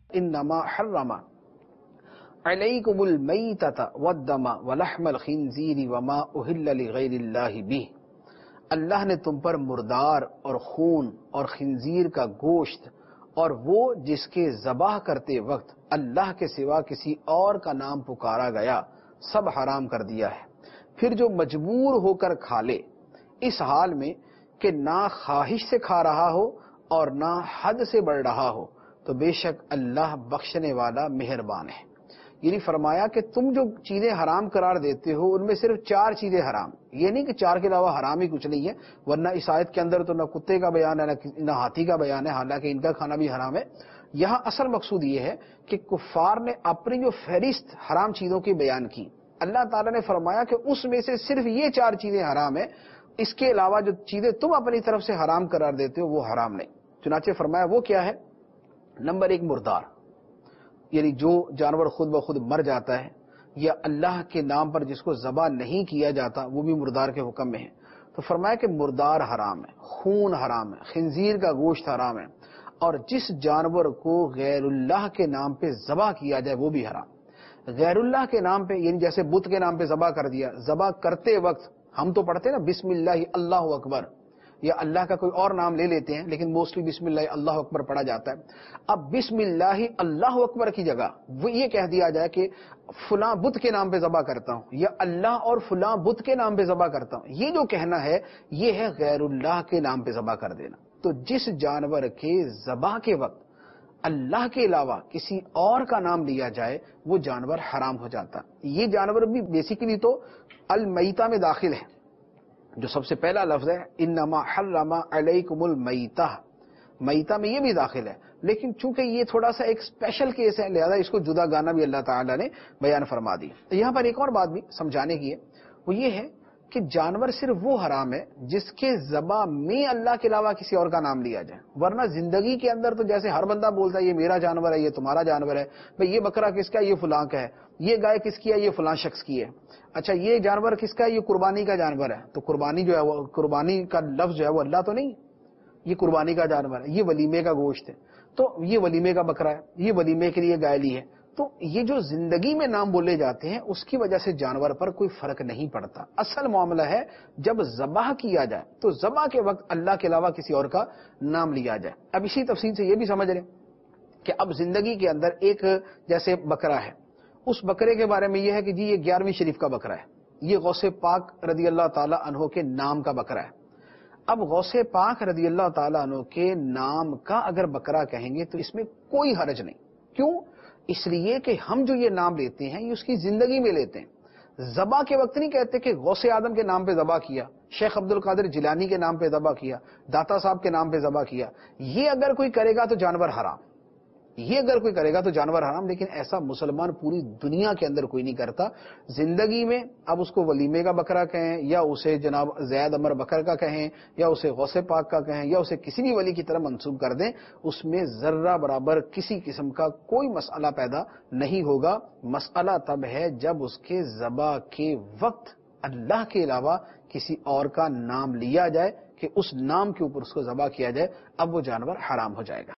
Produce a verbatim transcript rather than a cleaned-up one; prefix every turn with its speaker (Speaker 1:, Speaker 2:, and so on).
Speaker 1: انما حرم علیکم المیتۃ والدم ولحم الخنزیر وما اہل لغیر اللہ بہ، اللہ نے تم پر مردار اور خون اور خنزیر کا گوشت اور وہ جس کے ذبح کرتے وقت اللہ کے سوا کسی اور کا نام پکارا گیا سب حرام کر دیا ہے۔ پھر جو مجبور ہو کر کھا لے، اس حال میں کہ نہ خواہش سے کھا رہا ہو اور نہ حد سے بڑھ رہا ہو، تو بے شک اللہ بخشنے والا مہربان ہے۔ یعنی فرمایا کہ تم جو چیزیں حرام قرار دیتے ہو ان میں صرف چار چیزیں حرام، یہ نہیں کہ چار کے علاوہ حرام ہی کچھ نہیں ہے، ورنہ اس آیت کے اندر تو نہ کتے کا بیان ہے نہ ہاتھی کا بیان ہے، حالانکہ ان کا کھانا بھی حرام ہے۔ یہاں اصل مقصود یہ ہے کہ کفار نے اپنی جو فہرست حرام چیزوں کی بیان کی، اللہ تعالیٰ نے فرمایا کہ اس میں سے صرف یہ چار چیزیں حرام ہیں، اس کے علاوہ جو چیزیں تم اپنی طرف سے حرام قرار دیتے ہو وہ حرام نہیں۔ چنانچہ فرمایا وہ کیا ہے؟ نمبر ایک مردار، یعنی جو جانور خود بخود مر جاتا ہے یا اللہ کے نام پر جس کو ذبح نہیں کیا جاتا وہ بھی مردار کے حکم میں ہے۔ تو فرمایا کہ مردار حرام ہے، خون حرام ہے، خنزیر کا گوشت حرام ہے، اور جس جانور کو غیر اللہ کے نام پہ ذبح کیا جائے وہ بھی حرام۔ غیر اللہ کے نام پہ یعنی جیسے بت کے نام پہ ذبح کر دیا، ذبح کرتے وقت ہم تو پڑھتے نا بسم اللہ اللہ اکبر، یا اللہ کا کوئی اور نام لے لیتے ہیں لیکن موسٹلی بسم اللہ اللہ اکبر پڑھا جاتا ہے۔ اب بسم اللہ اللہ اکبر کی جگہ وہ یہ کہہ دیا جائے کہ فلاں بت کے نام پہ ذبح کرتا ہوں یا اللہ اور فلاں بت کے نام پہ ذبح کرتا ہوں، یہ جو کہنا ہے یہ ہے غیر اللہ کے نام پہ ذبح کر دینا۔ تو جس جانور کے ذبح کے وقت اللہ کے علاوہ کسی اور کا نام لیا جائے وہ جانور حرام ہو جاتا۔ یہ جانور بھی بیسیکلی تو المیتہ میں داخل ہے، جو سب سے پہلا لفظ ہے انما حرم علیکم المیتہ، میتہ میں یہ بھی داخل ہے، لیکن چونکہ یہ تھوڑا سا ایک اسپیشل کیس ہے لہذا اس کو جدا گانا بھی اللہ تعالیٰ نے بیان فرما دی۔ یہاں پر ایک اور بات بھی سمجھانے کی ہے، وہ یہ ہے کہ جانور صرف وہ حرام ہے جس کے ذبح میں اللہ کے علاوہ کسی اور کا نام لیا جائے، ورنہ زندگی کے اندر تو جیسے ہر بندہ بولتا ہے یہ میرا جانور ہے، یہ تمہارا جانور ہے، بھئی یہ بکرا کس کا ہے، یہ فلاں کا ہے، یہ گائے کس کی ہے، یہ فلاں شخص کی ہے، اچھا یہ جانور کس کا ہے، یہ قربانی کا جانور ہے، تو قربانی جو ہے وہ قربانی کا لفظ جو ہے وہ اللہ تو نہیں، یہ قربانی کا جانور ہے، یہ ولیمے کا گوشت ہے تو یہ ولیمے کا بکرا ہے، یہ ولیمے کے لیے گائے لی ہے۔ تو یہ جو زندگی میں نام بولے جاتے ہیں اس کی وجہ سے جانور پر کوئی فرق نہیں پڑتا۔ اصل معاملہ ہے جب ذبح کیا جائے تو ذبح کے وقت اللہ کے علاوہ کسی اور کا نام لیا جائے۔ اب اسی تفصیل سے یہ بھی سمجھ لیں کہ اب زندگی کے اندر ایک جیسے بکرا ہے، اس بکرے کے بارے میں یہ ہے کہ جی یہ گیارہویں شریف کا بکرا ہے، یہ غوث پاک رضی اللہ تعالی عنہ کے نام کا بکرا ہے۔ اب غوث پاک رضی اللہ تعالی عنہ کے نام کا اگر بکرا کہیں گے تو اس میں کوئی حرج نہیں۔ کیوں؟ اس لیے کہ ہم جو یہ نام لیتے ہیں یہ اس کی زندگی میں لیتے ہیں، ذبح کے وقت نہیں کہتے کہ غوث آدم کے نام پہ ذبح کیا، شیخ عبد القادر جیلانی کے نام پہ ذبح کیا، داتا صاحب کے نام پہ ذبح کیا۔ یہ اگر کوئی کرے گا تو جانور حرام، یہ اگر کوئی کرے گا تو جانور حرام، لیکن ایسا مسلمان پوری دنیا کے اندر کوئی نہیں کرتا۔ زندگی میں اب اس کو ولیمے کا بکرا کہیں یا اسے جناب زید عمر بکر کا کہیں یا اسے غوث پاک کا کہیں یا اسے کسی بھی ولی کی طرح منسوب کر دیں، اس میں ذرہ برابر کسی قسم کا کوئی مسئلہ پیدا نہیں ہوگا۔ مسئلہ تب ہے جب اس کے ذبح کے وقت اللہ کے علاوہ کسی اور کا نام لیا جائے کہ اس نام کے اوپر اس کو ذبح کیا جائے، اب وہ جانور حرام ہو جائے گا۔